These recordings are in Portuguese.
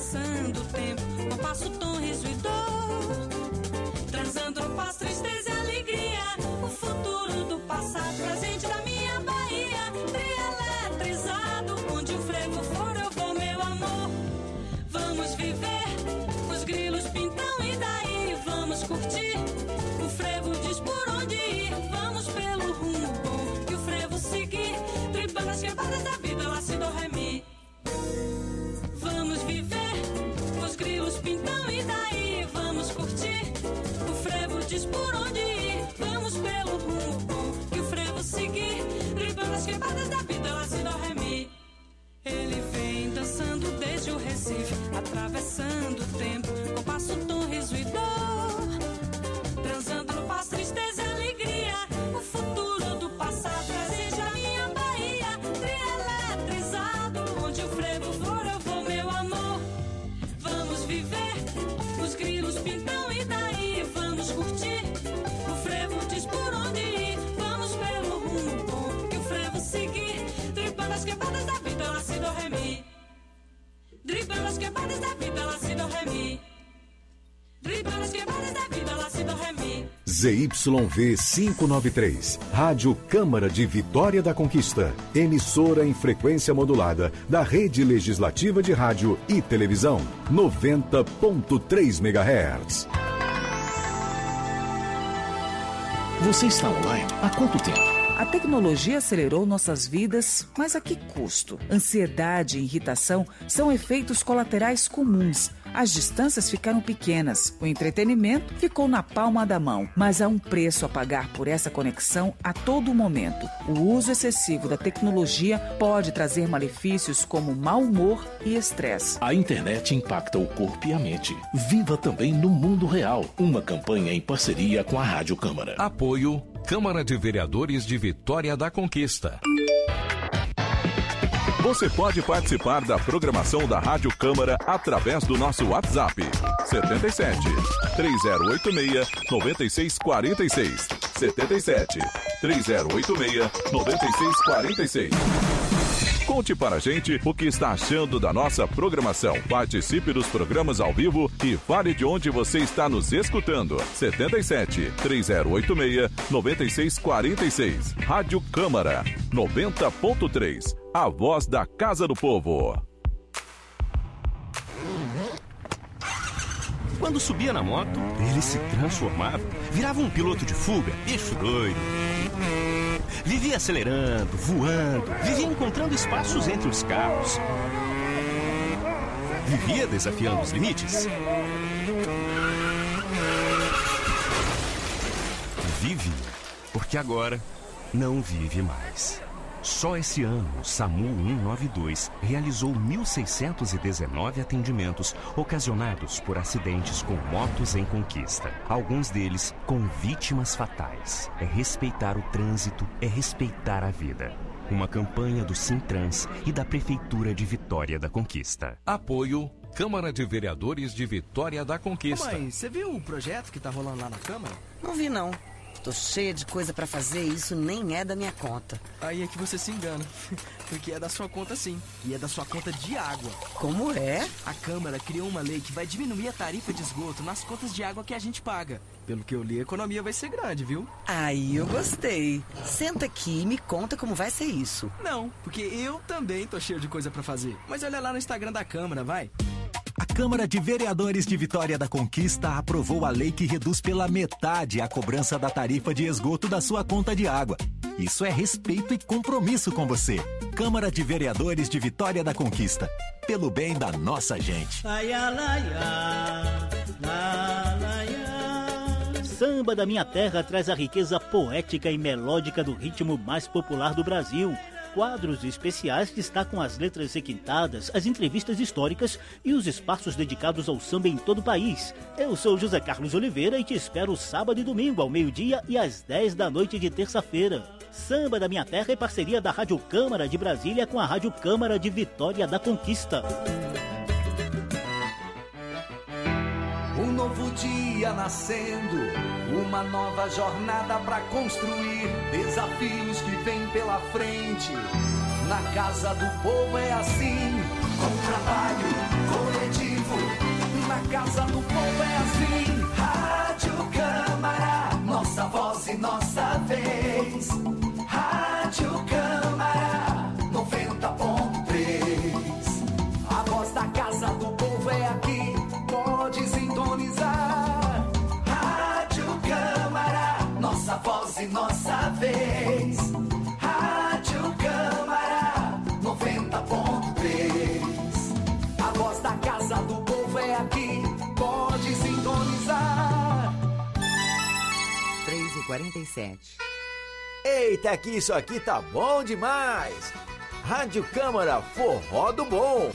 atravessando o tempo, compasso, tom, riso e dor, transando paz, tristeza e alegria, o futuro do passado, presente da minha Bahia, trieletrizado, onde o frevo for eu vou, meu amor. Vamos viver, os grilos pintam e daí vamos curtir, o frevo diz por onde ir, vamos pelo rumo bom que o frevo seguir, driblando as quebradas da vida, lá se do ré mi. Vamos viver, os grilos pintam e daí vamos curtir, o frevo diz por onde ir, vamos pelo rumo bom que o frevo seguir, driblando as quebradas da vida, lá se do ré mi. Ele vem dançando desde o Recife, atravessando o tempo, compasso, tom, riso e dor, transando no passo, tristeza e alegria, o futuro do passado, presente a minha Bahia, trieletrizado, onde o frevo for eu vou, meu amor. Vamos viver, os grilos pintam e daí vamos curtir, o frevo diz por onde ir, vamos pelo rumo bom que o frevo seguir, driblando as quebradas da vida, lá se do ré mi. Driblando as quebradas da vida, lá se do ré mi. Driblando as quebradas da vida, lá se do ré mi. ZYV 593, Rádio Câmara de Vitória da Conquista, emissora em frequência modulada da Rede Legislativa de Rádio e Televisão, 90.3 MHz. Você está online há quanto tempo? A tecnologia acelerou nossas vidas, mas a que custo? Ansiedade e irritação são efeitos colaterais comuns. As distâncias ficaram pequenas, o entretenimento ficou na palma da mão, mas há um preço a pagar por essa conexão a todo momento. O uso excessivo da tecnologia pode trazer malefícios como mau humor e estresse. A internet impacta o corpo e a mente. Viva também no mundo real. Uma campanha em parceria com a Rádio Câmara. Apoio Câmara de Vereadores de Vitória da Conquista. Você pode participar da programação da Rádio Câmara através do nosso WhatsApp 77 3086 9646 77 3086 9646. Conte para a gente o que está achando da nossa programação. Participe dos programas ao vivo e fale de onde você está nos escutando. 77 3086 9646. Rádio Câmara 90.3. A voz da Casa do Povo. Quando subia na moto, ele se transformava, virava um piloto de fuga, bicho doido. Vivia acelerando, voando, vivia encontrando espaços entre os carros. Vivia desafiando os limites. Vive, porque agora não vive mais. Só esse ano, o SAMU 192 realizou 1.619 atendimentos ocasionados por acidentes com motos em conquista. Alguns deles com vítimas fatais. É respeitar o trânsito, é respeitar a vida. Uma campanha do Sintrans e da Prefeitura de Vitória da Conquista. Apoio Câmara de Vereadores de Vitória da Conquista. Mãe, você viu o projeto que tá rolando lá na Câmara? Não vi, não. Tô cheia de coisa pra fazer e isso nem é da minha conta. Aí é que você se engana, porque é da sua conta sim, e é da sua conta de água. Como é? A Câmara criou uma lei que vai diminuir a tarifa de esgoto nas contas de água que a gente paga. Pelo que eu li, a economia vai ser grande, viu? Aí eu gostei. Senta aqui e me conta como vai ser isso. Não, porque eu também tô cheio de coisa pra fazer. Mas olha lá no Instagram da Câmara, vai. A Câmara de Vereadores de Vitória da Conquista aprovou a lei que reduz pela metade a cobrança da tarifa de esgoto da sua conta de água. Isso é respeito e compromisso com você. Câmara de Vereadores de Vitória da Conquista. Pelo bem da nossa gente. Samba da Minha Terra traz a riqueza poética e melódica do ritmo mais popular do Brasil. Quadros especiais destacam as letras requintadas, as entrevistas históricas e os espaços dedicados ao samba em todo o país. Eu sou José Carlos Oliveira e te espero sábado e domingo ao meio-dia e às 10 da noite de terça-feira. Samba da Minha Terra é parceria da Rádio Câmara de Brasília com a Rádio Câmara de Vitória da Conquista. Um novo dia nascendo, uma nova jornada pra construir, desafios que vêm pela frente. Na Casa do Povo é assim, com trabalho coletivo povo é aqui, pode sintonizar. Rádio Câmara, nossa voz e nossa vez. Rádio Câmara 90.3. A voz da casa do povo é aqui, pode sintonizar. 3h47. Eita, que isso aqui tá bom demais! Rádio Câmara, forró do bom!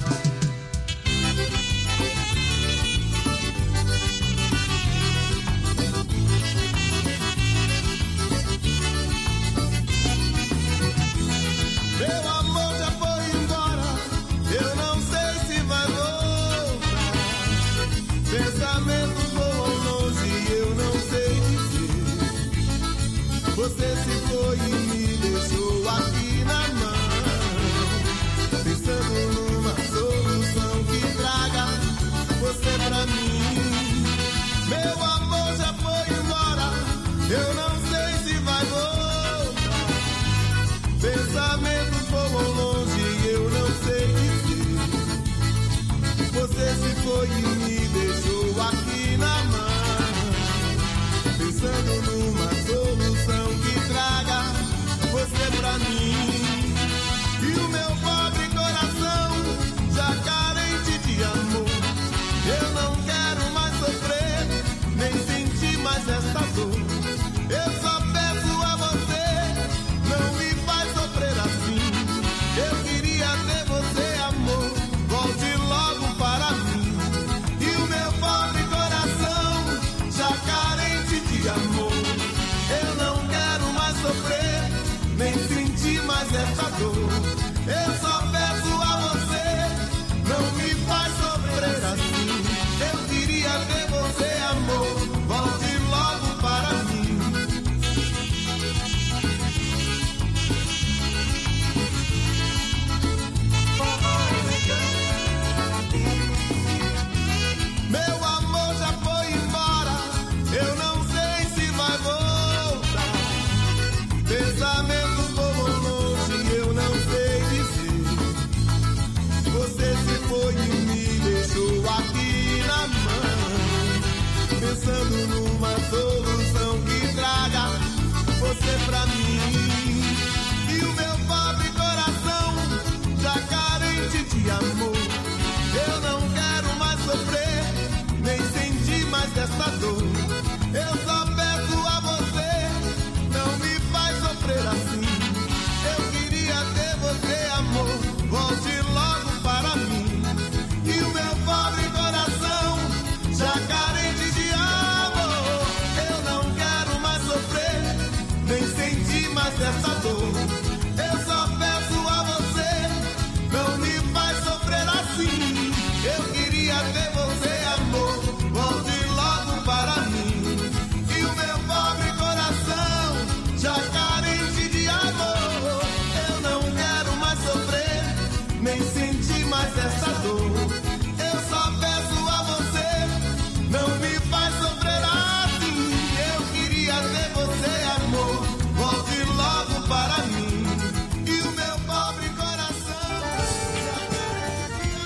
Meu amor já foi embora, eu não sei se vai voltar. Pensamentos voam longe, eu não sei dizer. Você se foi e me deixou aqui na mão, pensando numa solução que traga você pra mim. Meu amor já foi embora, eu não sei se vai voltar. Pensamentos voam longe, eu não sei dizer. Você se foi e me deixou aqui na mão, pensando numa solução que traga você pra mim. E o meu pobre coração, já carente de amor, eu não quero mais sofrer, nem sentir mais esta dor. Eu só peço a você, não me faz sofrer assim. Eu queria ter você, amor, volte logo para mim. E o meu pobre coração, já carente de amor, eu não quero mais sofrer, nem sentir mais essa dor. Eu só peço a você, não me faz sofrer assim. Eu queria ter você, amor, volte logo para mim. Meu amor já foi embora, eu não sei se vai voltar. Pensamentos voam longe, eu não sei dizer. Você se foi e me deixou aqui na mão, pensando numa solução que traga você pra mim. E o meu pobre coração, já carente de amor, eu não quero mais sofrer, nem sentir mais dessa dor. Eu só peço a você, não me faz sofrer assim. Eu queria ter você, amor, volte logo para mim. E o meu pobre coração, já carente de amor, eu não quero mais sofrer, nem sentir mais dessa dor. Eu só peço a você, não me faz sofrer assim. Eu queria ter você, amor, volte logo para mim. E o meu pobre coração, já carente de amor, eu não quero mais sofrer, nem sentir mais essa dor. Eu só peço a você, não me faz sofrer assim. Eu queria ter você, amor, volte logo para mim. E o meu pobre coração, já carente de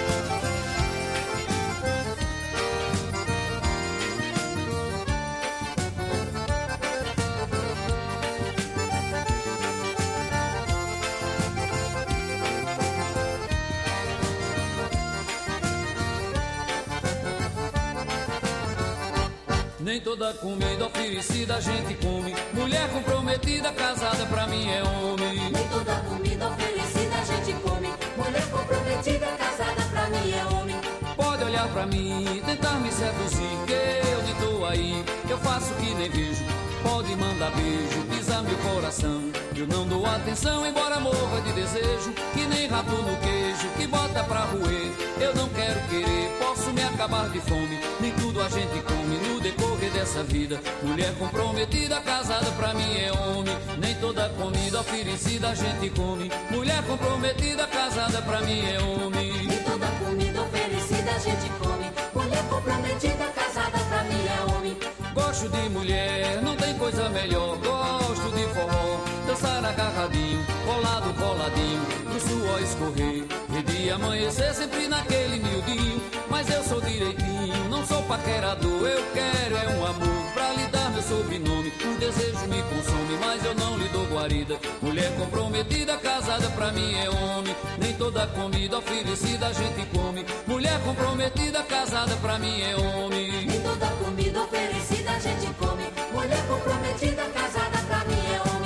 Nem toda comida oferecida a gente come. Mulher comprometida, casada pra mim é homem. Nem toda comida oferecida a gente come. Mulher comprometida, casada pra mim é homem. Pode olhar pra mim, tentar me seduzir, que eu nem tô aí, eu faço que nem vejo. Pode mandar beijo, pisar meu coração, eu não dou atenção, embora morra de desejo. Que nem rato no queijo, que bota pra roer. Eu não quero querer, posso me acabar de fome. Nem tudo a gente come no decorrer dessa vida. Mulher comprometida, casada pra mim é homem. Nem toda comida oferecida a gente come. Mulher comprometida, casada pra mim é homem. Nem toda comida oferecida a gente come. Mulher comprometida, casada pra mim é homem. Gosto de mulher, não tem coisa melhor. Gosto de forró, dançar agarradinho, colado, coladinho, no suor escorrer, e de amanhecer sempre naquele miudinho. Mas Mas eu sou direitinho, não sou paquerador. Eu quero é um amor pra lhe dar meu sobrenome. O desejo me consome, mas eu não lhe dou guarida. Mulher comprometida, casada pra mim é homem. Nem toda comida oferecida a gente come. Mulher comprometida, casada pra mim é homem. Nem toda comida oferecida a gente come. Mulher comprometida, casada pra mim é homem.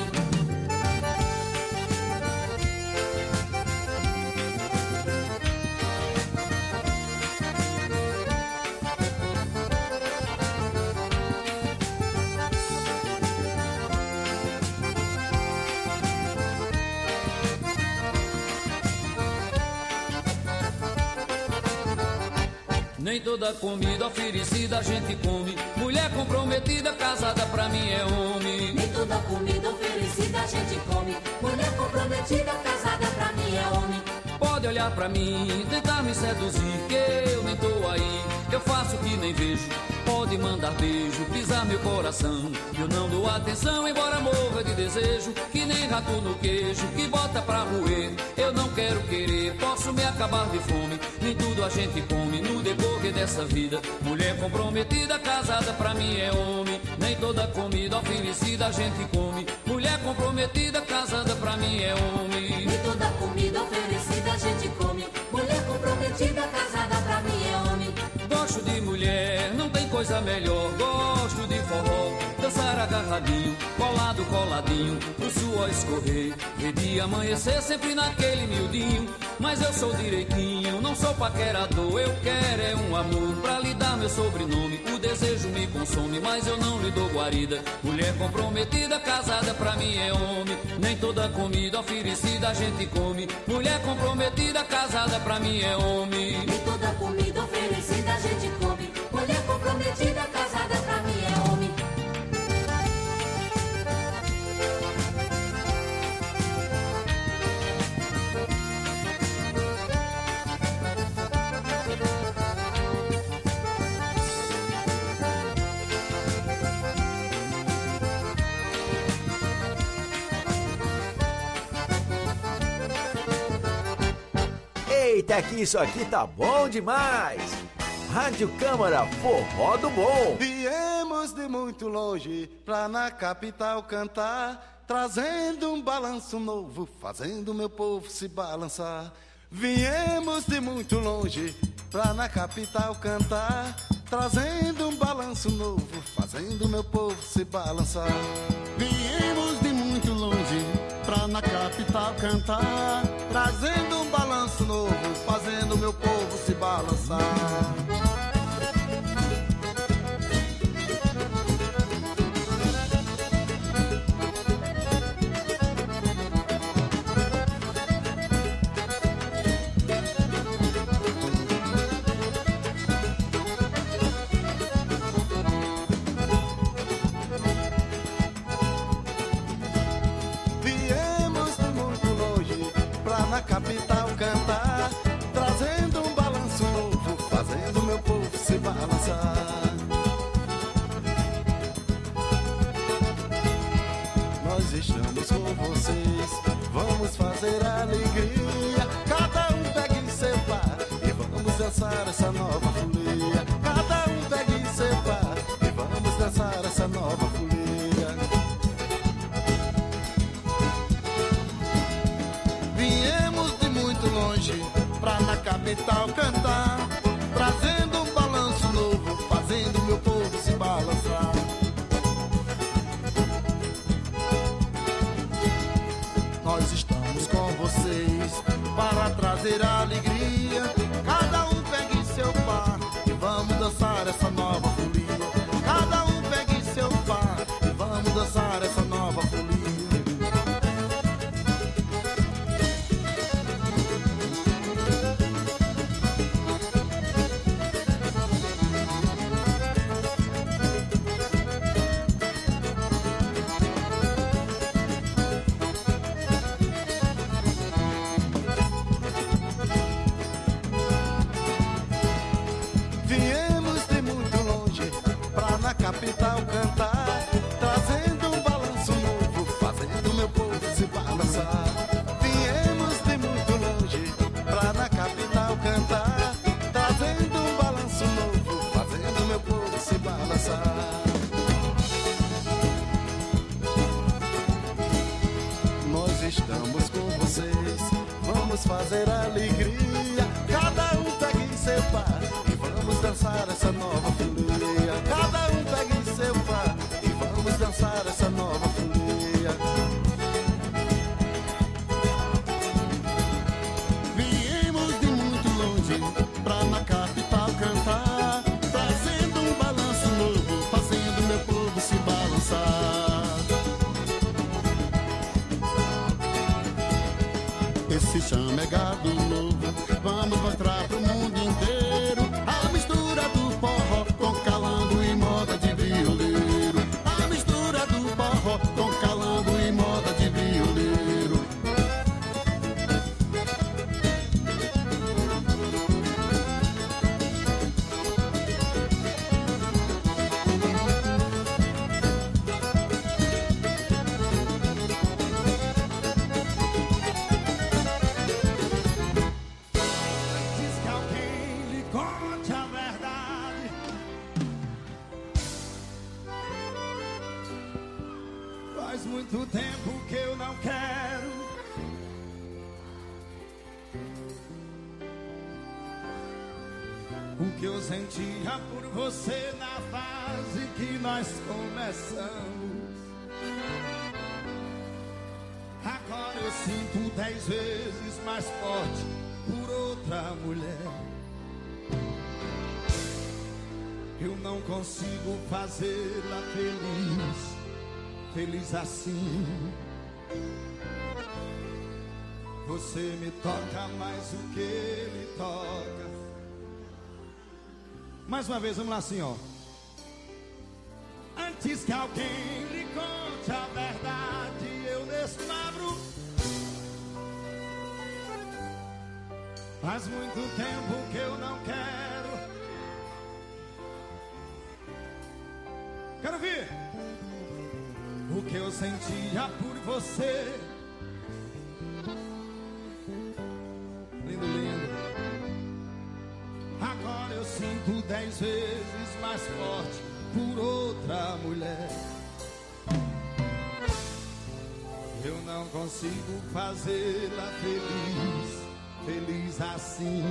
Nem toda comida oferecida a gente come. Mulher comprometida, casada pra mim é homem. Nem toda comida oferecida a gente come. Mulher comprometida, casada pra mim é homem. Pode olhar pra mim, tentar me seduzir, que eu nem tô aí. Eu faço que nem vejo. Pode mandar beijo, pisar meu coração. Eu não dou atenção, embora morra de desejo. Que nem rato no queijo, que bota pra roer. Eu não quero querer, posso me acabar de fome. Nem tudo a gente come no decorrer dessa vida. Mulher comprometida, casada pra mim é homem. Nem toda comida oferecida a gente come. Mulher comprometida, casada pra mim é homem. Nem toda comida oferecida a gente come. Mulher comprometida, casada pra mim é homem. Gosto de mulher, não tem coisa melhor. Gosto de forró, dançar agarradinho, colado, coladinho, o suor escorrer, ver dia amanhecer sempre naquele miudinho. Mas eu sou direitinho, não sou paquerador. Eu quero é um amor pra lhe dar meu sobrenome. O desejo me consome, mas eu não lhe dou guarida. Mulher comprometida, casada pra mim é homem. Nem toda comida oferecida a gente come. Mulher comprometida, casada pra mim é homem. Nem toda comida oferecida a gente come. Mulher comprometida, casada pra mim é homem. Eita, que isso aqui tá bom demais! Rádio Câmara, forró do bom! Viemos de muito longe pra na capital cantar, trazendo um balanço novo, fazendo meu povo se balançar. Viemos de muito longe pra na capital cantar, trazendo um balanço novo, fazendo meu povo se balançar. Viemos de muito longe pra na capital cantar, trazendo um balanço novo, fazendo meu povo se balançar. Capital cantar, trazendo um balanço novo, fazendo meu povo se balançar. Nós estamos com vocês, vamos fazer alegria. Cada um pegue em seu par e vamos dançar essa nova folia. Cada um pegue em seu par e vamos dançar essa nova folia. Pra na capital cantar, trazendo um balanço novo, fazendo meu povo se balançar. Nós estamos com vocês para trazer alegria. Cada um pegue seu par e vamos dançar essa nova folia. Cada um pegue seu par e vamos dançar essa nova folia. se chama é gado novo. Vamos mostrar pro mundo inteiro a mistura do forró com calango e moda de violeiro. A mistura do forró com calango e moda de violeiro. Faz muito tempo que eu não quero. O que eu sentia por você na fase que nós começamos. Agora eu sinto 10 vezes mais forte por outra mulher. Eu não consigo fazê-la feliz. Feliz assim. Você me toca mais do que ele toca. Mais uma vez, vamos lá assim, ó. Antes que alguém lhe conte a verdade, eu descubro. Faz muito tempo que eu não quero. Quero ver o que eu sentia por você. Lindo, lindo. Agora eu sinto 10 vezes mais forte por outra mulher. Eu não consigo fazê-la feliz, feliz assim.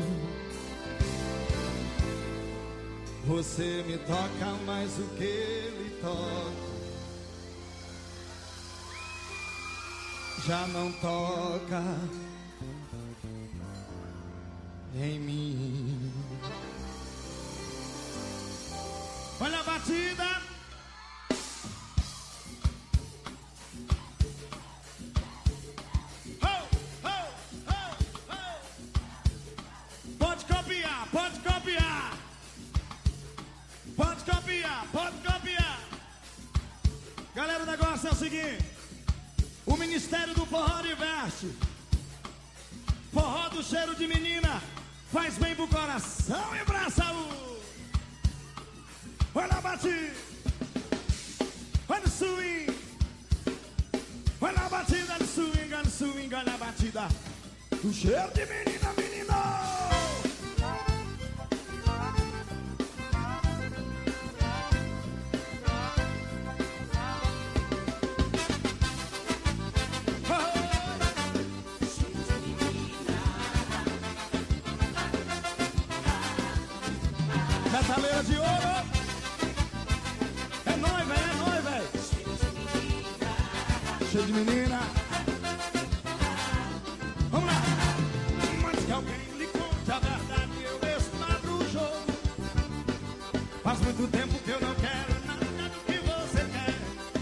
Você me toca mais do que ele toca. Já não toca em mim. Olha a batida. Pode copiar, pode copiar. Pode copiar, pode copiar. Galera, o negócio é o seguinte. O Ministério do Forró diverte. Forró do cheiro de menina faz bem pro coração e pra saúde. Olha a batida. Olha o swing. Olha a batida do swing, olha o swing, olha a batida do cheiro de menina, menina. Metaleira de ouro. É nóis, velho, é nóis, velho. Cheio de menina. Vamos lá. Mas que alguém lhe conte a verdade, eu desmadro o jogo. Faz muito tempo que eu não quero nada do que você quer.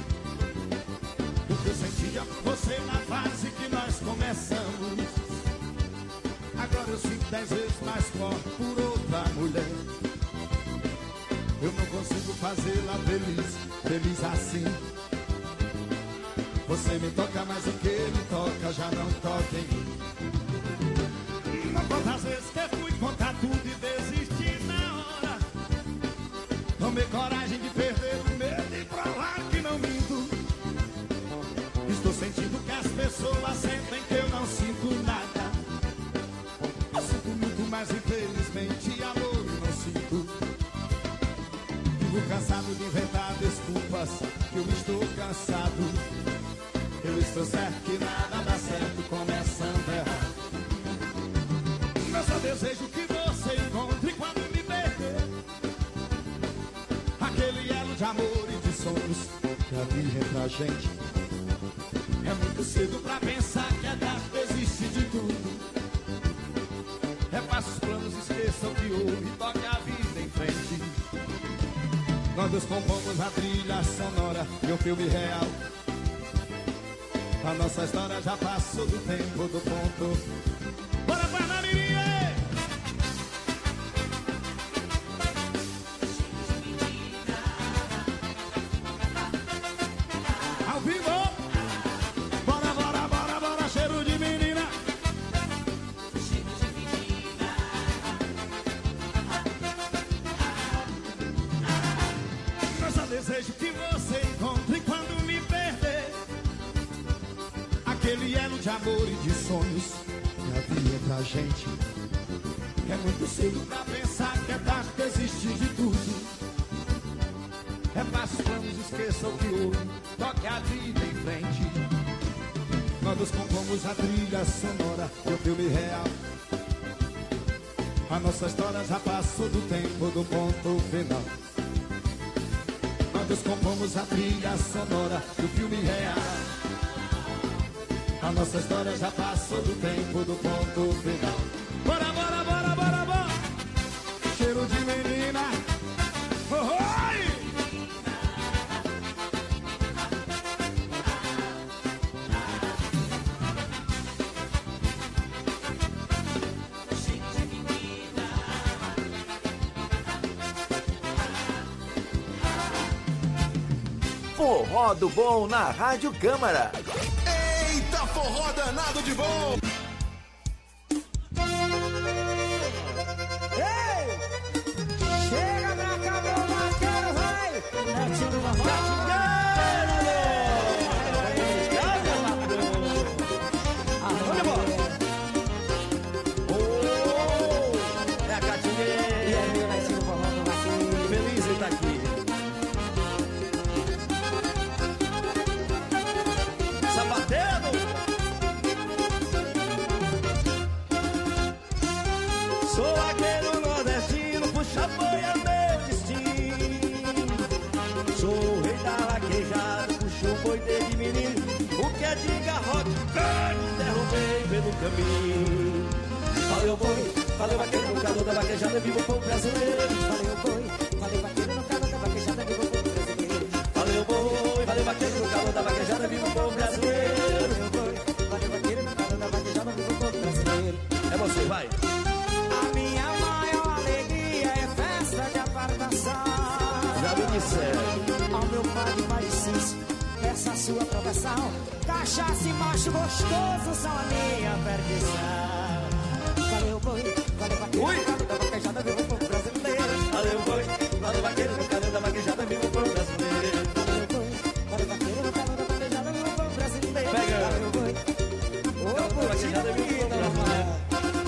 O que eu sentia por você na fase que nós começamos. Agora eu sinto 10 vezes mais forte por outra mulher. Eu não consigo fazê-la feliz, feliz assim. Você me toca mais do que ele toca, já não toca em mim. Não quantas vezes que fui contar tudo e desisti na hora. Tomei coragem de perder o medo e provar que não minto. Estou sentindo que as pessoas sentem que eu não sinto nada. Eu sinto muito, mas infelizmente amor eu não sinto. Fico cansado de inventar desculpas, que eu estou cansado. Eu estou certo que nada dá certo começando errado. Mas só desejo que você encontre quando me perder aquele elo de amor e de sonhos que havia entre a gente. É muito cedo pra pensar que a data desiste de tudo. Repasse os planos, esqueçam que houve e toque a vida em frente. Nós dois compomos a trilha sonora de um filme real. A nossa história já passou do tempo do ponto. Bora pra Namirinha! Ao vivo! Bora, bora, bora, bora, cheiro de menina! Cheiro de menina! Eu só desejo que você encontre quando me perder aquele elo de amor e de sonhos que havia pra gente. É muito cedo pra pensar que é tarde desistir de tudo. É fácil, vamos esqueçam que hoje toque a vida em frente. Nós compomos a trilha sonora do filme real. A nossa história já passou do tempo do ponto final. Nós compomos a trilha sonora do filme real. A nossa história já passou do tempo do ponto final. Bora, bora, bora, bora, bora! Cheiro de menina! Oh, oi! Forró do Bom na Rádio Câmara. Eita, forró danado de bom! Chega pra cá, meu vaqueiro, vai! Netinho da Gatingueira! Vamos embora! É a Gatingueira! E aí, meu netinho, forró do vaqueiro? Feliz de estar aqui! Sapateiro! Sou aquele nordestino, puxa boi é meu destino. Sou o rei da vaquejada, puxo o boi desde menino. O que é de garrote, derrubei pelo caminho. Valeu boi, valeu vaqueiro no calor da vaquejada, viva o povo brasileiro. Valeu boi, valeu vaqueiro no calor da vaquejada, viva o povo brasileiro. Valeu boi, valeu vaqueiro no calor da vaquejada, viva o povo brasileiro. Valeu boi, valeu vaqueiro no calor da vaquejada, viva o povo brasileiro. É você, vai. A minha maior alegria é festa de apartação. Já me disseram. Ao meu padre mais difícil, essa sua aprovação. Cachaça e macho gostoso são a minha perdição. Valeu boi, valeu vaqueiro no calor da vaquejada, viva o povo brasileiro. Valeu boi, valeu vaqueiro no calor da vaquejada, viva o povo brasileiro. Valeu boi, valeu vaqueiro no calor da vaquejada, viva o povo brasileiro. Pega. Valeu boi, ô vaquejada, viva o povo brasileiro.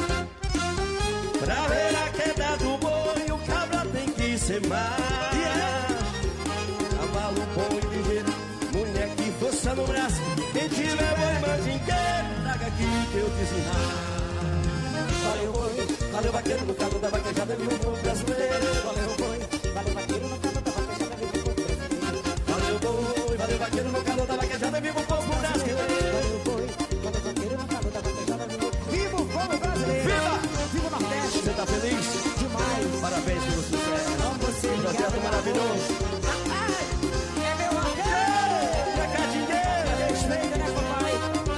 Pra ver a queda do boi, o cabra tem que ser mais. Cavalo bom e ligeiro, mulher que força no braço. Quem tiver boi mandingueiro, traga aqui que eu te ensinar. Valeu boi, valeu vaqueiro no calor da vaquejada, viva o povo brasileiro. Valeu boi, valeu vaqueiro no calor da vaquejada, viva o povo brasileiro. Valeu boi, valeu vaqueiro no calor da vaquejada, viva o povo brasileiro. Valeu boi, valeu vaqueiro no calor da vaquejada, viva o povo brasileiro. Viva! Viva o Nordeste! Você tá feliz? Demais! Parabéns pelo sucesso! Amo você! Projeto maravilhoso! É meu vaqueiro! É Gatingueira! Respeita, né, papai?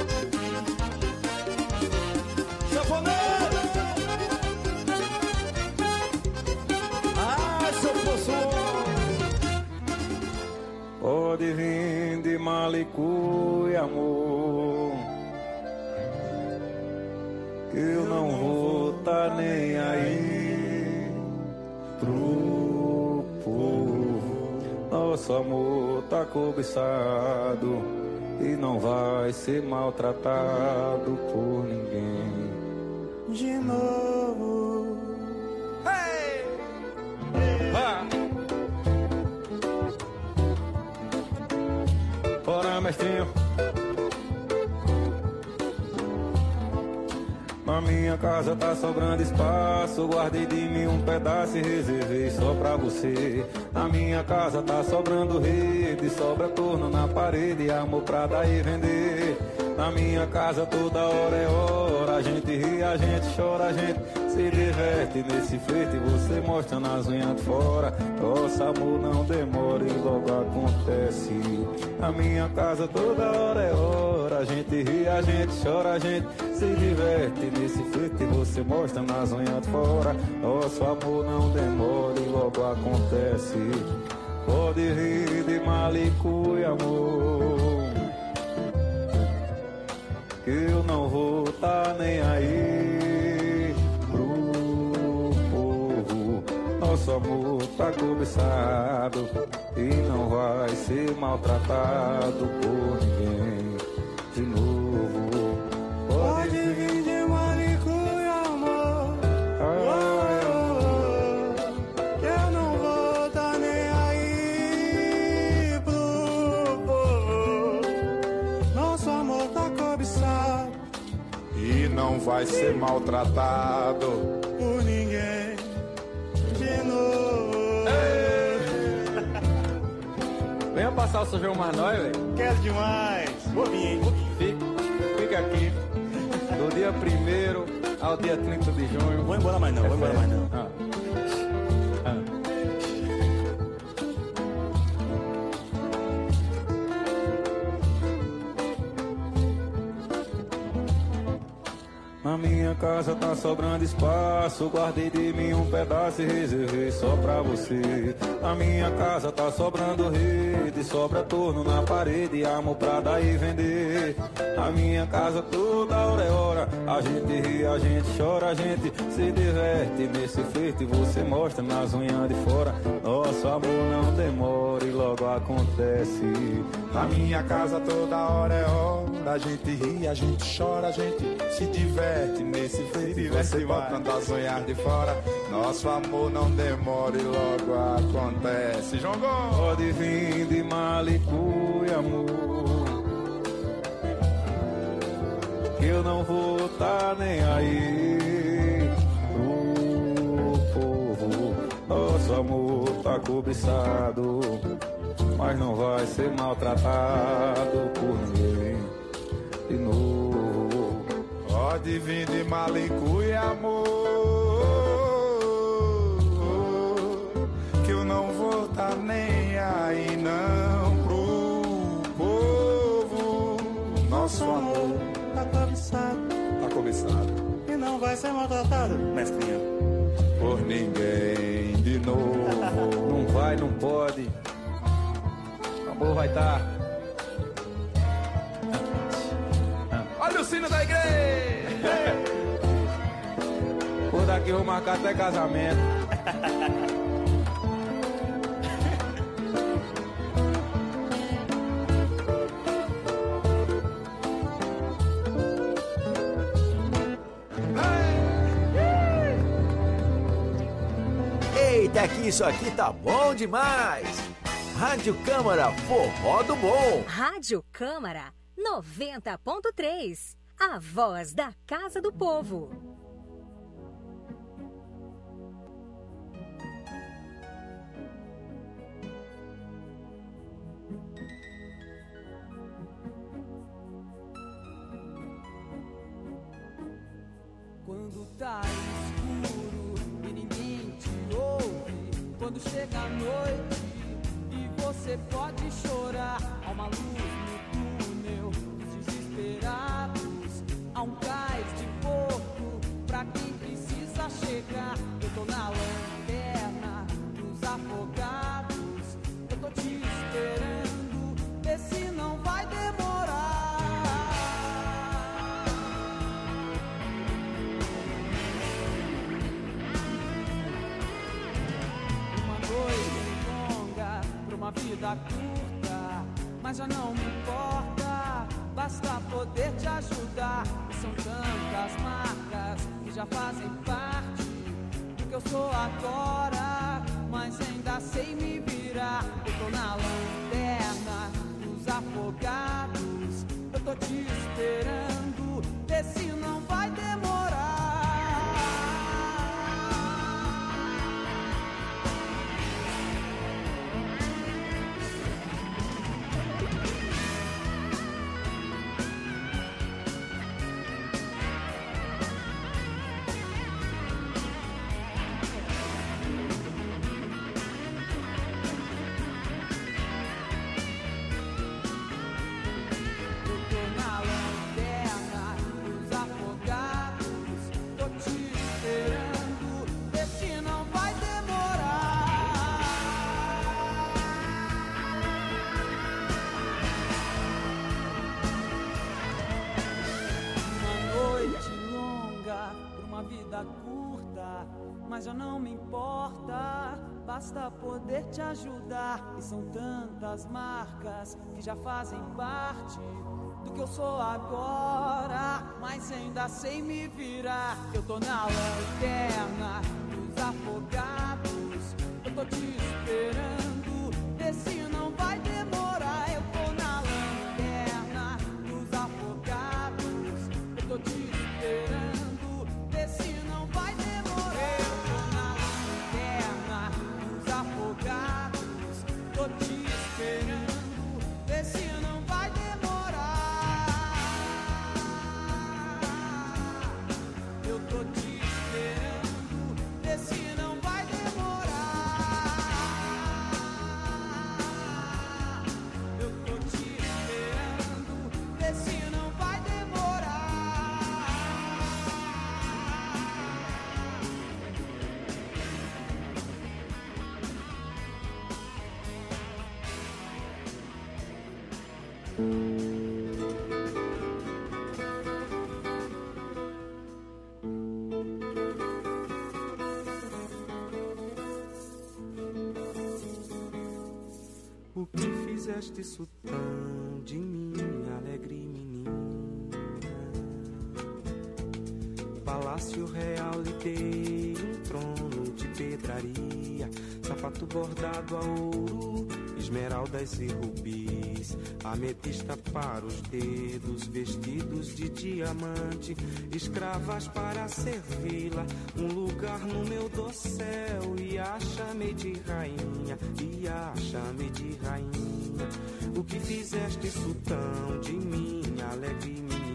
Sanfoneiro! Ah, se eu fosse um... Pode vir de Malicuia, amor, que eu não vou tá nem aí pro povo. Nosso amor tá cobiçado e não vai ser maltratado por ninguém de novo. Hey! Ah! Bora, mestrinho. Na minha casa tá sobrando espaço, guardei de mim um pedaço e reservei só pra você. Na minha casa tá sobrando rede, sobra torno na parede, amor pra dar e vender. Na minha casa toda hora é hora, a gente ri, a gente chora, a gente se diverte nesse flerte. Você mostra nas unhas de fora. Nosso amor não demora e logo acontece. A minha casa toda hora é hora. A gente ri, a gente chora, a gente se diverte nesse flerte. Você mostra nas unhas de fora. Nosso amor não demora e logo acontece. Pode rir de malicuia, amor, que eu não vou tá nem aí pro povo. Nosso amor tá cobiçado e não vai ser maltratado por ninguém de novo. Pode vir de malicuia, amor, que eu não vou tá nem aí pro povo. Nosso amor tá cobiçado e não vai ser maltratado por ninguém de novo. Venha passar o São João mais nós, velho. Quero demais. Vou vir, hein? Fica aqui. Do dia 1º ao dia 30 de junho. Vou embora mais não, vou embora mais não. Na minha casa tá sobrando espaço, guardei de mim um pedaço e reservei só pra você. Na minha casa tá sobrando rede, sobra torno na parede, amor pra dar e vender. Na minha casa toda hora é hora, a gente ri, a gente chora, a gente se diverte nesse flerte. Você mostra nas unhas de fora, nosso amor não demora e logo acontece. Na minha casa toda hora é hora, a gente ri, a gente chora, a gente se diverte nesse flerte. Você botando as unhas de fora, nosso amor não demora e logo acontece. João Gomes! Pode vir de malicuia, amor, que eu não vou tá nem aí pro povo. Nosso amor tá cobiçado, mas não vai ser maltratado por ninguém de novo. Pode vir de malicuia, amor, que eu não vou tá nem aí não pro povo. Nosso amor tá cobiçado e não vai ser maltratado, mestrinha, por ninguém de novo. Não vai, não pode. O amor vai tá. Olha o sino da igreja. Por daqui eu vou marcar até casamento. Eita, que isso aqui tá bom demais! Rádio Câmara, forró do bom! Rádio Câmara 90.3, a voz da Casa do Povo. Quando tá escuro e ninguém te ouve, quando chega a noite e você pode chorar, há uma luz no túnel dos desesperados, há um cais de fogo pra quem precisa chegar. Eu tô na lanterna dos afogados, eu tô te esperando, vê se não vai demorar. Uma vida curta, mas já não me importa, basta poder te ajudar. E são tantas marcas que já fazem parte do que eu sou agora, mas ainda sei me virar. Eu tô na lanterna dos afogados, eu tô te esperando, vê se não vai demorar. mas já não me importa. Basta poder te ajudar. E são tantas marcas que já fazem parte do que eu sou agora, mas ainda sei me virar. Eu tô na lanterna dos afogados, eu tô te esperando, vê se não vai demorar. Eu tô na lanterna dos afogados, eu tô te esperando, vê se não vai demorar. Eu tô na lanterna dos afogados, tô te esperando, vê se não vai demorar. Eu tô te esperando, vê se não vai demorar. Eu tô te esperando, vê se não vai demorar. O que fizeste isso tão de mim, alegre menina? Palácio real lhe dei um trono de pedraria, sapato bordado a ouro, esmeraldas e rubis, ametista para os dedos, vestidos de diamante, escravas para servi-la, um lugar no meu dossel, e a chamei de rainha, e a chamei de rainha. O que fizeste isso tão de mim, alegre menina?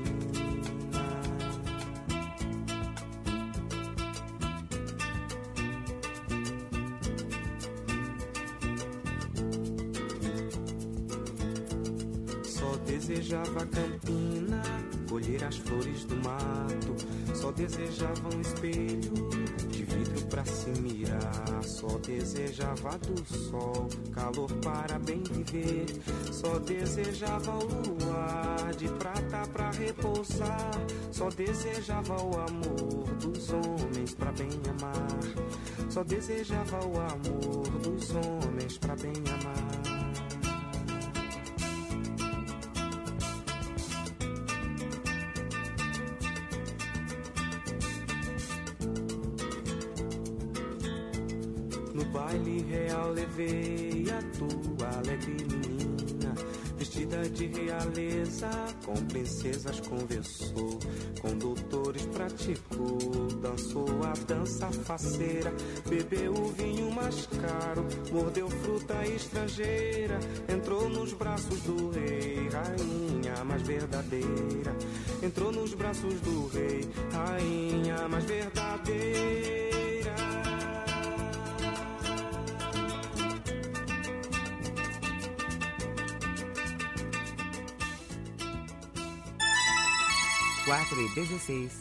Desejava campina, colher as flores do mato. Só desejava um espelho de vidro pra se mirar. Só desejava do sol, calor para bem viver. Só desejava o luar de prata pra repousar. Só desejava o amor dos homens pra bem amar. Só desejava o amor dos homens pra bem amar. Baile real levei a tua alegre menina, vestida de realeza, com princesas conversou, com doutores praticou, dançou a dança faceira, bebeu o vinho mais caro, mordeu fruta estrangeira, entrou nos braços do rei, rainha mais verdadeira, entrou nos braços do rei, rainha mais verdadeira. Quatro e 16.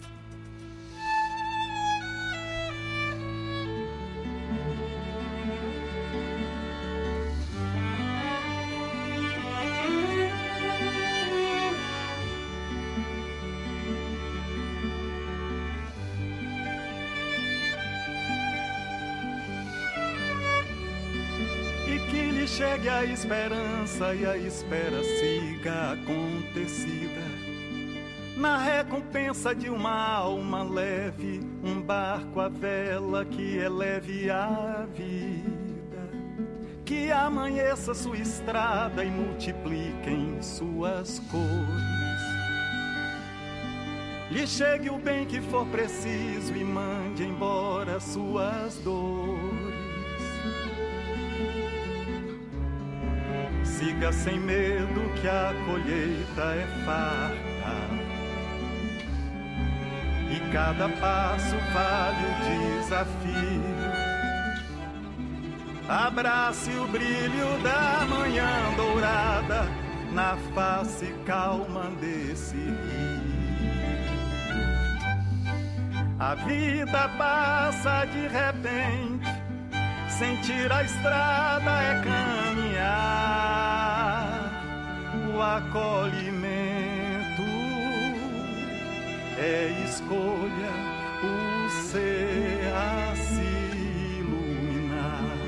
E que lhe chegue a esperança e a espera siga acontecida. Na recompensa de uma alma leve, um barco à vela que eleve a vida, que amanheça sua estrada e multipliquem suas cores. Lhe chegue o bem que for preciso e mande embora suas dores. Siga sem medo que a colheita é farta, e cada passo vale o desafio. Abrace o brilho da manhã dourada na face calma desse rio. A vida passa de repente, sentir a estrada é caminhar. O acolhimento é escolha, ser a se iluminar.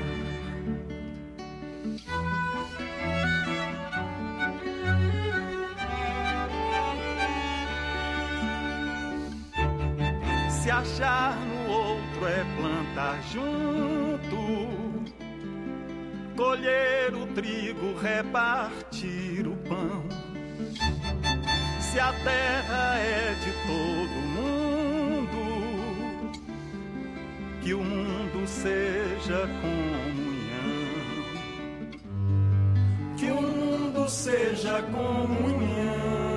Se achar no outro é plantar junto, colher o trigo, repartir o pão. Se a terra é de todo mundo, que o mundo seja comunhão. Que o mundo seja comunhão.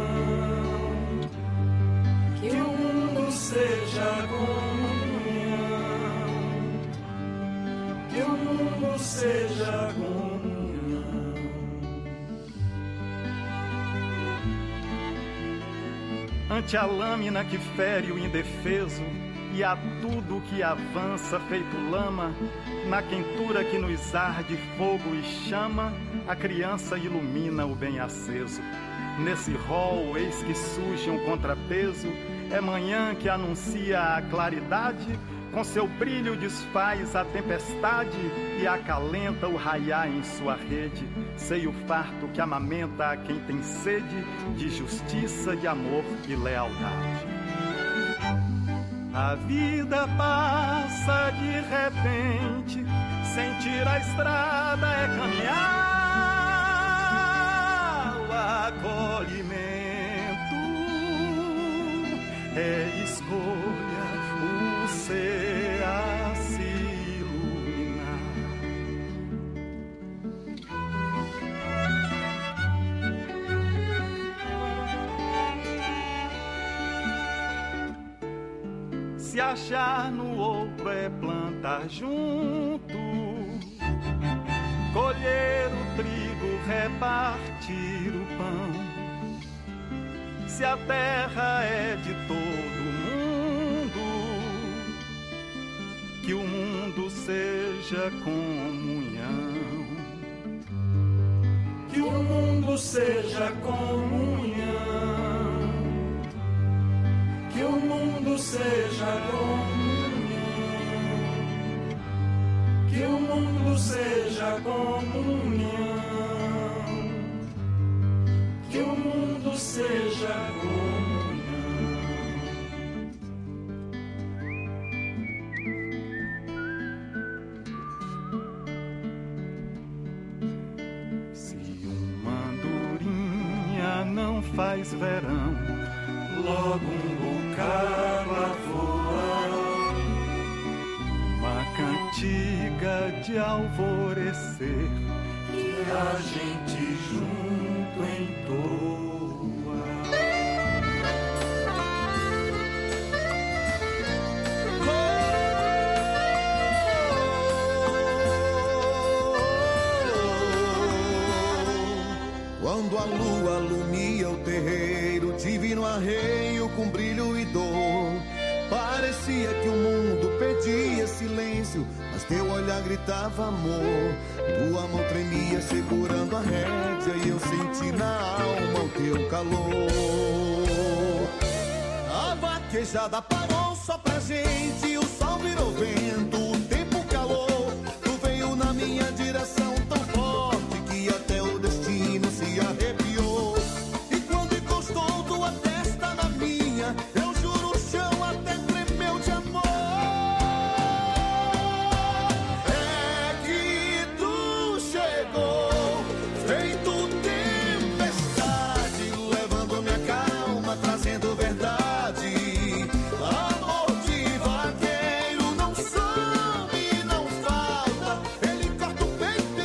Que o mundo seja comunhão. Que o mundo seja comunhão. Ante a lâmina que fere o indefeso e a tudo que avança feito lama, na quentura que nos arde fogo e chama, a criança ilumina o bem aceso. Nesse rol, eis que surge um contrapeso, é manhã que anuncia a claridade, com seu brilho desfaz a tempestade e acalenta o raiar em sua rede, seio farto que amamenta a quem tem sede de justiça, de amor e lealdade. A vida passa de repente, sentir a estrada é caminhar, o acolhimento é escolha, o ser a se iluminar. Se achar no outro é plantar junto, colher o trigo, repartir o pão. Se a terra é de todo mundo, que o mundo seja comunhão. Que o mundo seja comunhão. Que o mundo seja comunhão. Que o mundo seja comunhão. Que o mundo seja comunhão. Se uma andorinha não faz verão, logo um bocado voa, uma cantiga de alvorecer que a gente junto entoa. Quando a lua alumia o terreiro, te vi no arreio com brilho e dor. Parecia que o mundo pedia silêncio, mas teu olhar gritava amor. Tua mão tremia segurando a rédea e eu senti na alma o teu calor. A vaquejada parou só pra gente, o sol virou vento, o tempo calou. Tu veio na minha direção tão forte que até o destino se arrepiou. E quando encostou tua testa na minha, eu juro o chão até tremeu de amor. É que tu chegou, feito tempestade, levando minha calma, trazendo verdade. Amor de vaqueiro não some, não falta, ele corta o peito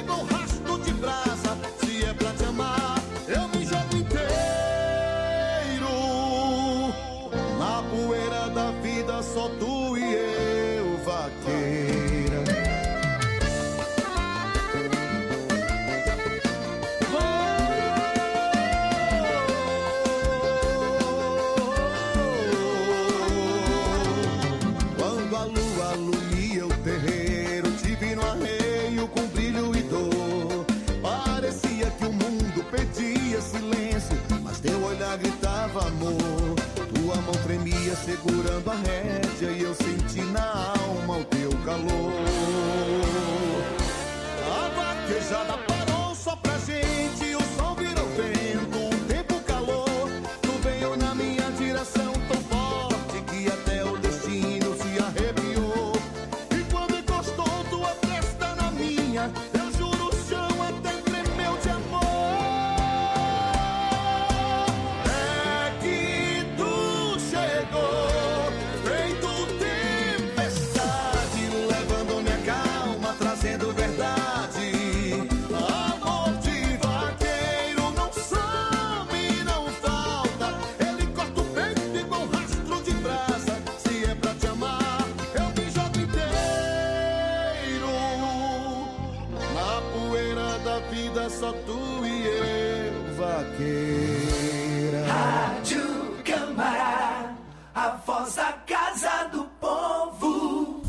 estrada parou só pra gente, o sol virou vento, o tempo calor. Tu veio na minha direção tão forte que até o destino se arrepiou. E quando encostou tua testa na minha, eu juro o chão até tremeu de amor. É que tu chegou, feito tempestade, levando minha calma, trazendo verdade. Amor de vaqueiro não some, não falta. Ele corta o peito igual rastro de brasa. Se é pra te amar, eu me jogo inteiro. Na poeira da vida só tu e eu, vaqueira. Rádio Câmara, a voz da Casa do Povo.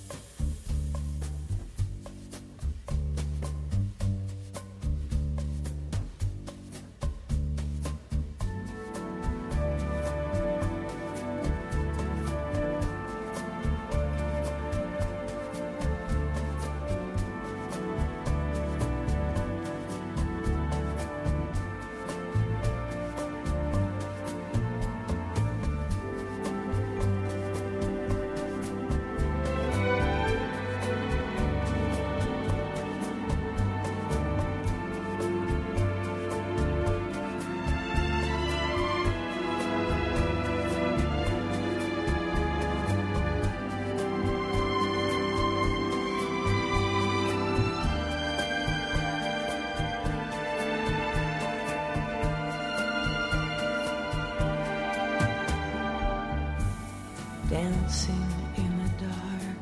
Dancing in the dark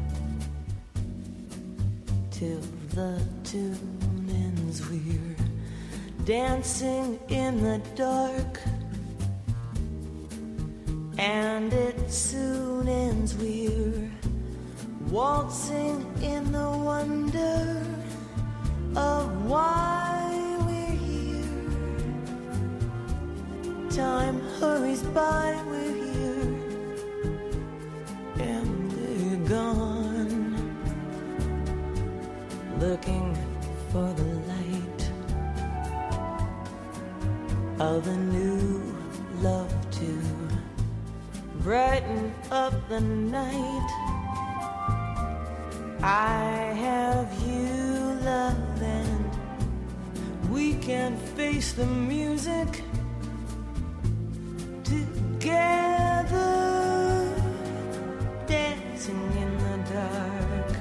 till the tune ends. We're dancing in the dark, and it soon ends. We're waltzing in the wonder of why we're here. Time hurries by, we're here, and they're gone, looking for the light of a new love to brighten up the night. I have you, love, and we can face the music together, dancing in the dark.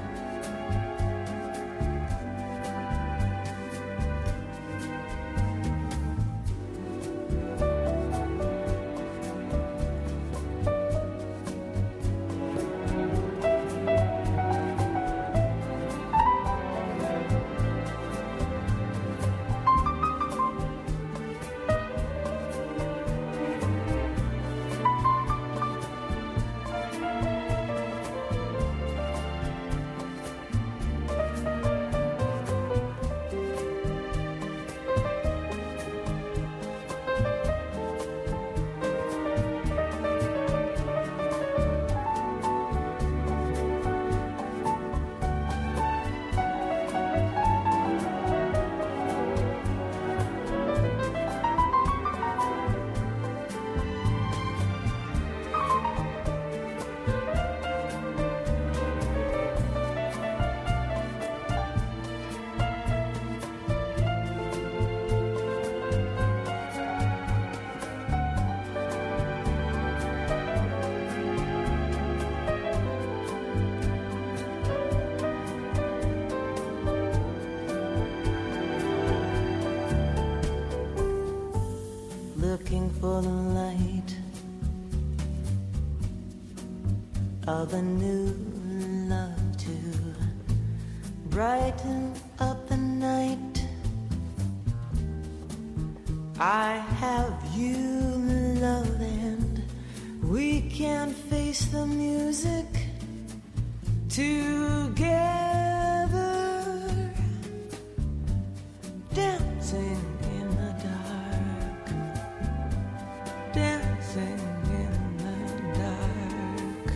Looking for the light of a new love to brighten up the night. I have you, love, and we can face the music together, dancing in the dark, dancing in the dark.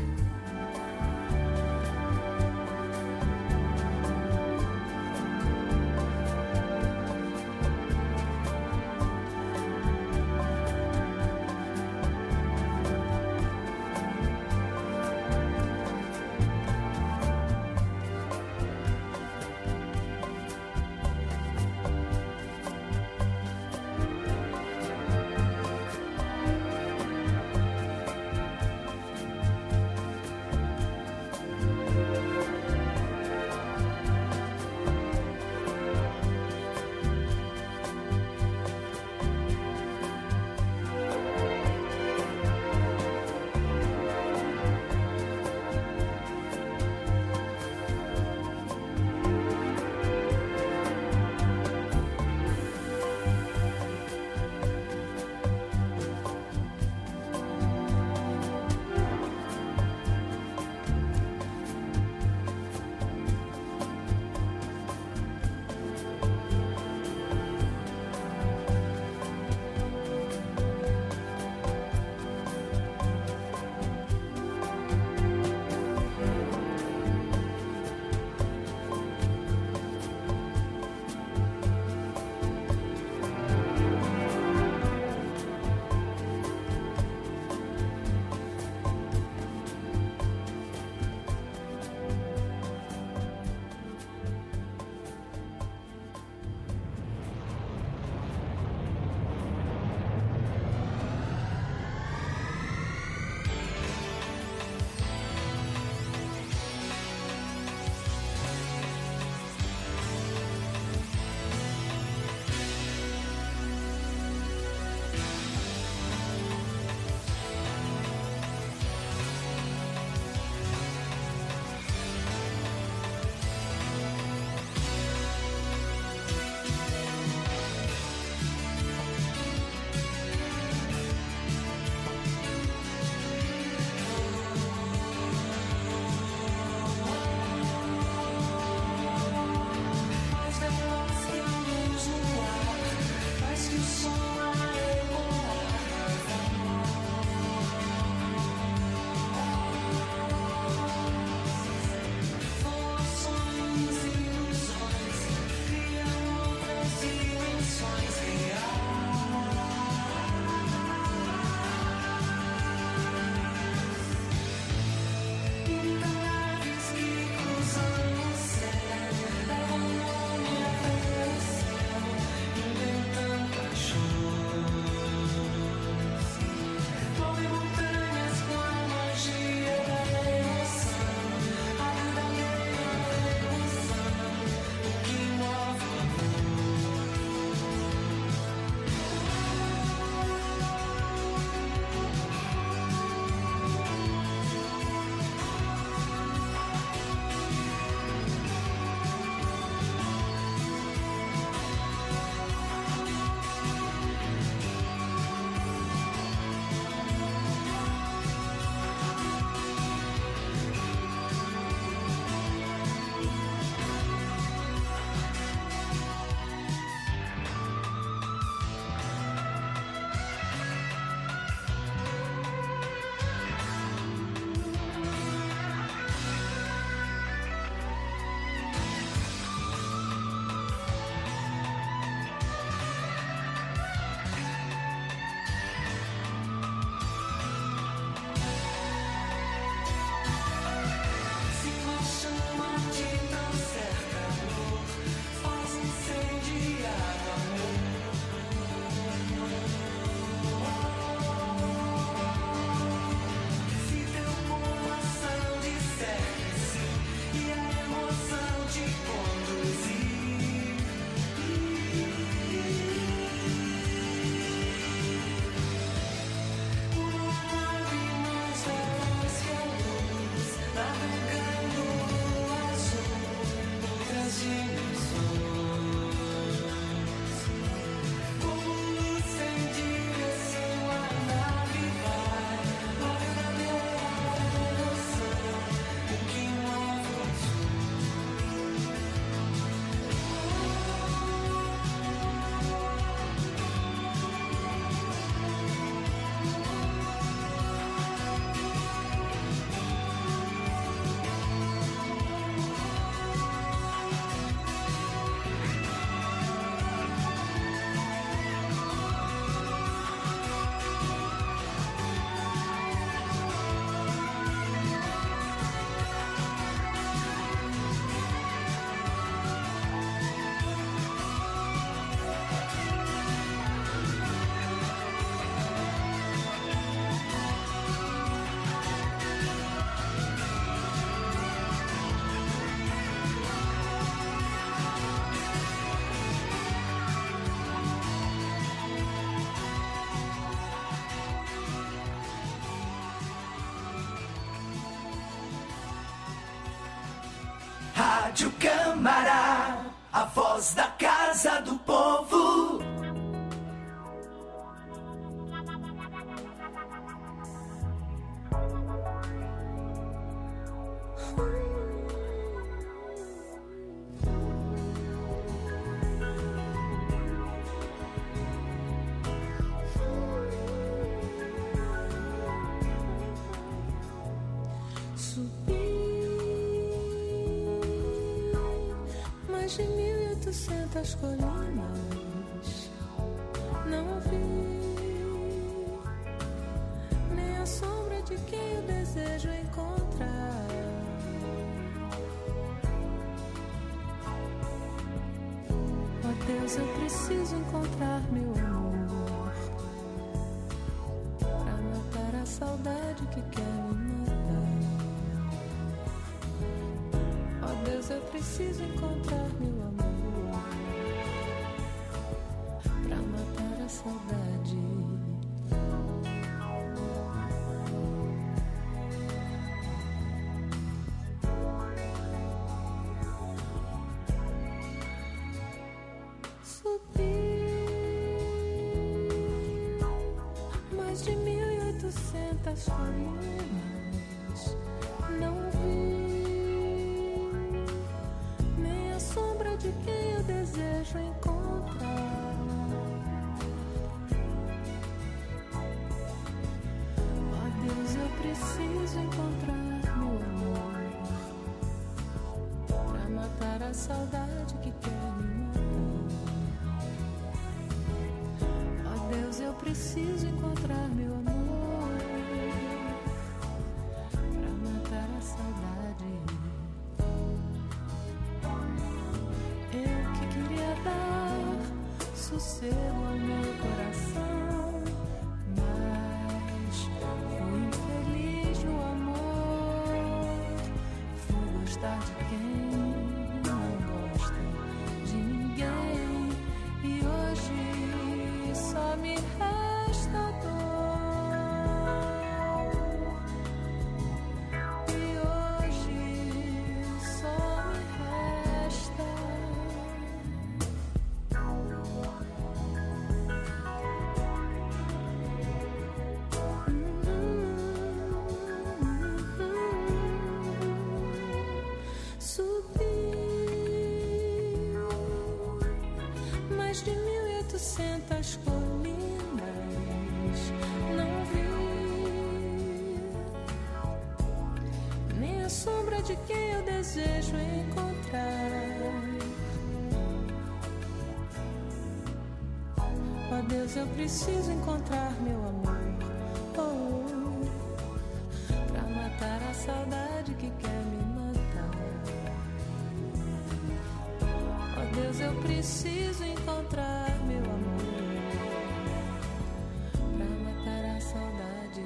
Rádio Câmara, a voz da Casa do Povo. Mais de 1.800 colinas, não vi nem a sombra de quem eu desejo encontrar. Oh Deus, eu preciso encontrar meu amor pra matar a saudade que quer me matar. Oh Deus, eu preciso encontrar meu amor pra matar a saudade. Subi mais de 1.800 colinas, não vi nem a sombra de quem eu desejo encontrar. Oh Deus, eu preciso encontrar meu amor pra matar a saudade que quer me matar. Oh Deus, eu preciso encontrar meu amor pra matar a saudade. Eu que queria dar sossego ao meu coração, mas fui infeliz no amor. Fui gostar de quem não gosta de ninguém, e hoje só me resta dor. E hoje só me resta subiu mais de 1.800 colinas, não vi nem a sombra de quem eu desejo encontrar. Oh Deus, eu preciso encontrar meu amor, pra matar a saudade que quer me matar. Oh Deus, eu preciso encontrar meu amor pra matar a saudade.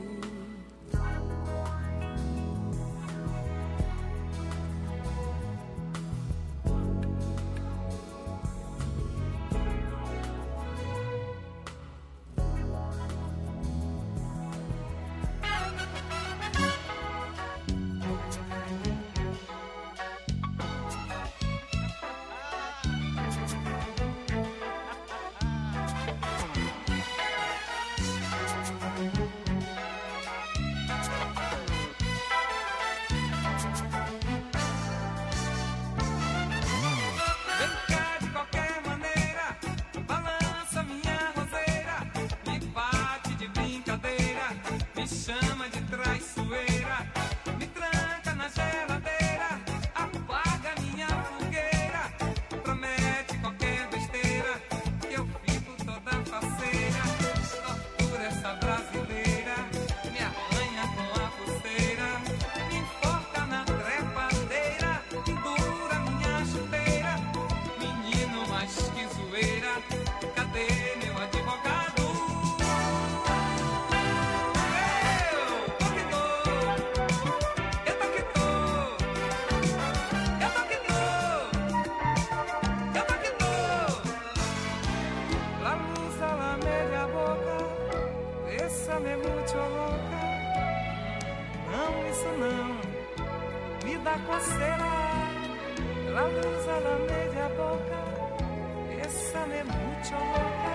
Não, isso não me dá coceira. La luz a la media boca, bésame mucho loca.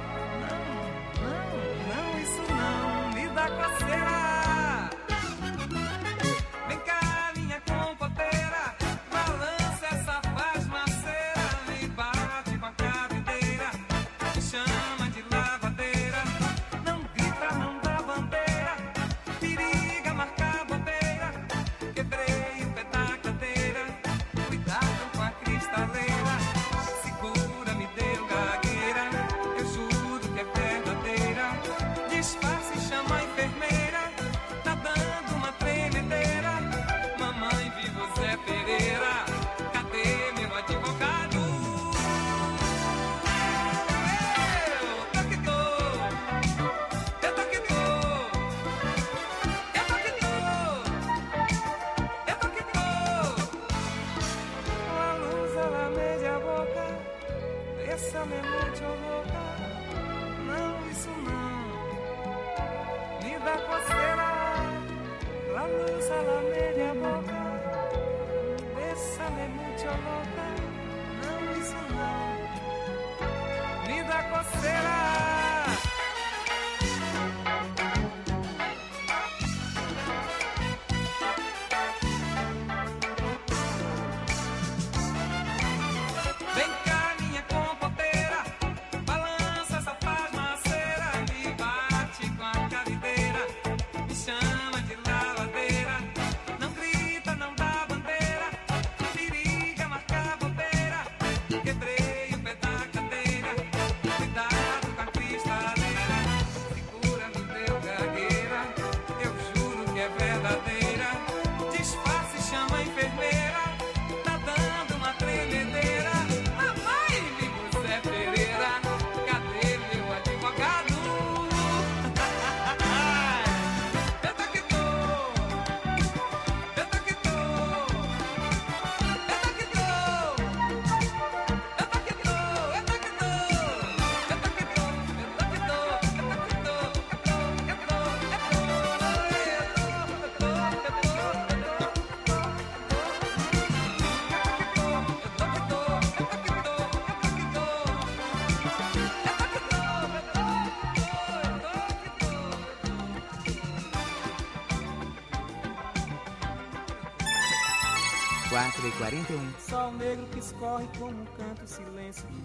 Não, isso não me dá coceira. Vem cá, minha compoteira, balança essa pasmaceira, me bate com a cabideira, me chama de lavadeira. Não grita, não dá bandeira, periga marcar bobeira. Quebrei o pé da cadeira, cuidado com a cristaleira. Segura, me deu gagueira, eu juro que é verdadeira. Disfarce, chama a enfermeira, tá dando uma tremedeira. Mamãe, viva o Zé Pereira, cadê meu advogado? Eu tô que tô, eu tô que tô, eu tô que tô, eu tô que tô. La luz a la media boca, bésame mucho boca. Não, isso não me dá coceira. La luz a la media boca, bésame mucho loca. Não, isso não me dá coceira. Vem cá, minha compoteira, balança essa pasmaceira, me bate com a cabideira, me chama de lavadeira. Não grita, não dá bandeira, periga marcar bobeira. Quebrei o pé da cadeira, cuidado com a cristaleira. Segura, me deu gagueira, eu juro que é verdadeira. Disfarce, chama a enfermeira, tá dando uma tremedeira. Mamãe, viva o Zé Pereira, cadê meu advogado? Eu tô que tô, eu tô que tô, eu tô que tô, eu tô que tô, eu tô que tô, eu tô que tô, eu tô que tô, eu tô que tô, eu tô, Quatro e 41. Sol negro que escorre como um canto silêncio,